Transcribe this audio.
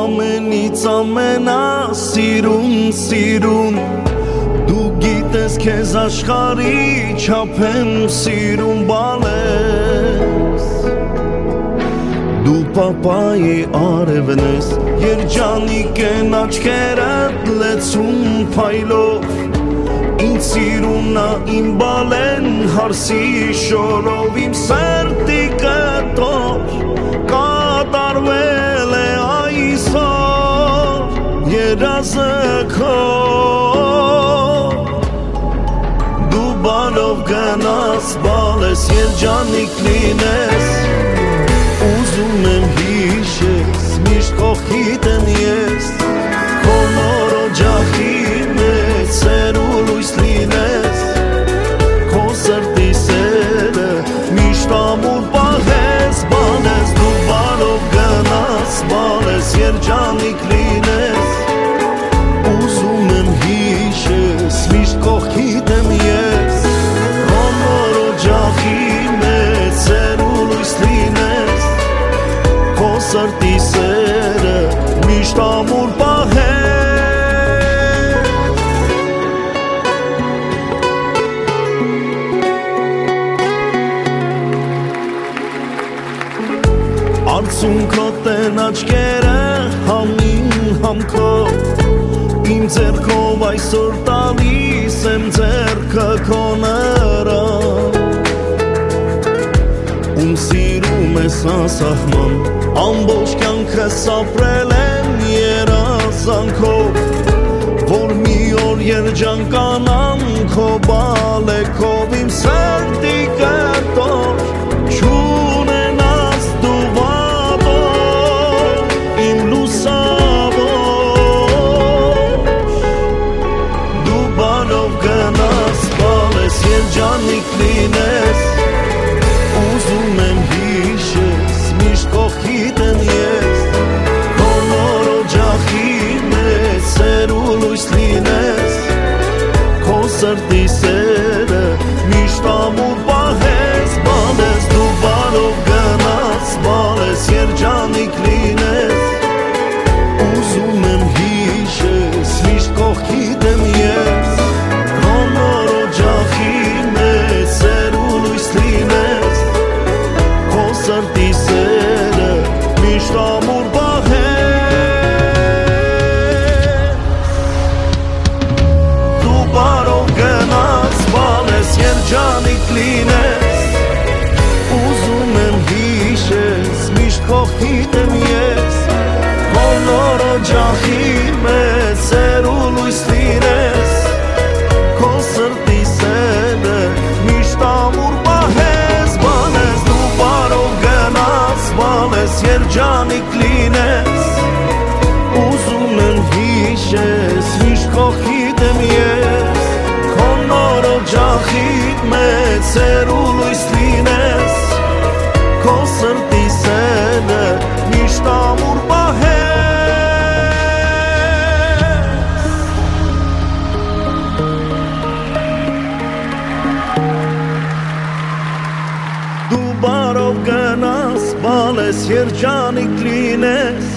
ամենից ամենասիրուն սիրուն Դու գիտես քեզ աշխարհի չափ եմ սիրում բալես Դու պապայի արևն ես Երջանիկ են աչքերդ լեցուն փայլով Ինձ սիրունա իմ բալեն հարսի շորով Իմ սրտի կտոր կատարվել է այսօր երազը քո Դու բալով գնաս բալես երջանիկ լինես Ուզում եմ հիշես միշտ կողքիդ եմ ես Քո նոր օջախի մեջ սերու լույս լինես Քո սրտի սերը միշտ ամուր պահես Բալես դու բալով գնաս բալես երջանիկ լինես Ուզում եմ հիշես միշտ կողքիդ եմ ես Քո նոր օջախի մեջ սերու լույս լինես Քո սրտի սերը միշտ ամուր պահես Արցունքոտ են աչքերը համին համքով Իմ ձեռքով այսօր տալիս եմ ձեռքը քո նրան Ում սիրում ես անսահման Ամբողջ կյանքս ապրել եմ երազանքով Որ մի օր երջանկանամ քո բալեքով Իմ սրտի կտոր չունենաս դու վատոր Իմ լուսավոր Դու բալով գնաս բալես երջանիկ լինես Ուզում եմ հիշես միշտ կողքիդ եմ ես Քո նոր օջախի մեջ սերու լույս լինես Քո սրտի սերը միշտ ամուր պահես Բալես դու բալով գնաս բալես երջանիկ լինես Ուզում եմ հիշես միշտ կողքիդ եմ ես Քո նոր օջախի մեջ սերու լույս լինես Քո սրտի սերը միշտ ամուր պահես Դու բարով գնաս բալես երջանիկ լինես Ուզում եմ հիշես միշտ կողքիդ եմ ես Քո նոր օջախի մեջ սերու լույս լինես Քո սրտի սերը միշտ ամուր պահես Բալես դու բարով գնաս բալես երջանիկ լինես Ուզում եմ հիշես միշտ կողքիդ եմ ես Քո նոր օջախիդ մեջ սերու լույս լինես Քո սրտի սերը միշտ ամուր պահես Դու բարով գնաս բալես երջանիկ լինես